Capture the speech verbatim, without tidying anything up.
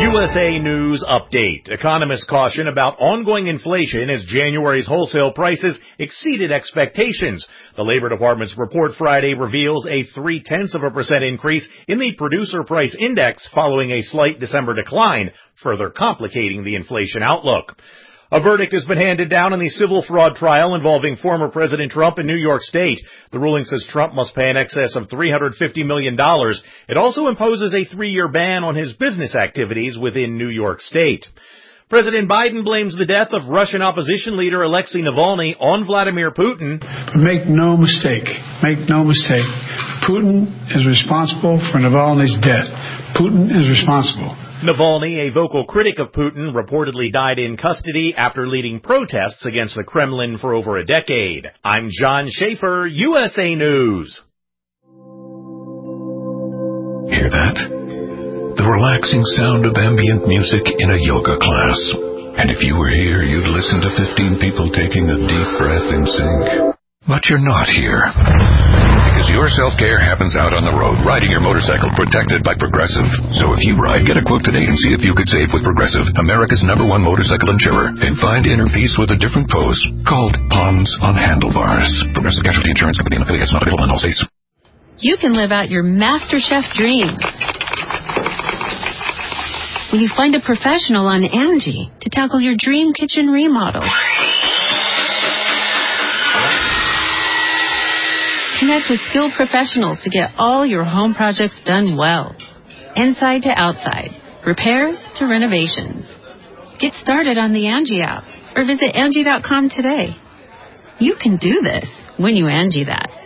U S A News Update. Economists caution about ongoing inflation as January's wholesale prices exceeded expectations. The Labor Department's report Friday reveals a three-tenths of a percent increase in the Producer Price Index following a slight December decline, further complicating the inflation outlook. A verdict has been handed down in the civil fraud trial involving former President Trump in New York State. The ruling says Trump must pay in excess of three hundred fifty million dollars. It also imposes a three-year ban on his business activities within New York State. President Biden blames the death of Russian opposition leader Alexei Navalny on Vladimir Putin. But make no mistake, make no mistake, Putin is responsible for Navalny's death. Putin is responsible. Navalny, a vocal critic of Putin, reportedly died in custody after leading protests against the Kremlin for over a decade. I'm John Schaefer, U S A News. Hear that? The relaxing sound of ambient music in a yoga class. And if you were here, you'd listen to fifteen people taking a deep breath in sync. But you're not here. Because your self-care happens out on the road, riding your motorcycle protected by Progressive. So if you ride, get a quote today and see if you could save with Progressive, America's number one motorcycle insurer, and find inner peace with a different pose called Palms on Handlebars. Progressive Casualty Insurance Company and affiliates, not available in all states. You can live out your Master Chef dreams when you find a professional on Angie to tackle your dream kitchen remodel. Connect with skilled professionals to get all your home projects done well. Inside to outside, repairs to renovations. Get started on the Angie app or visit Angie dot com today. You can do this when you Angie that.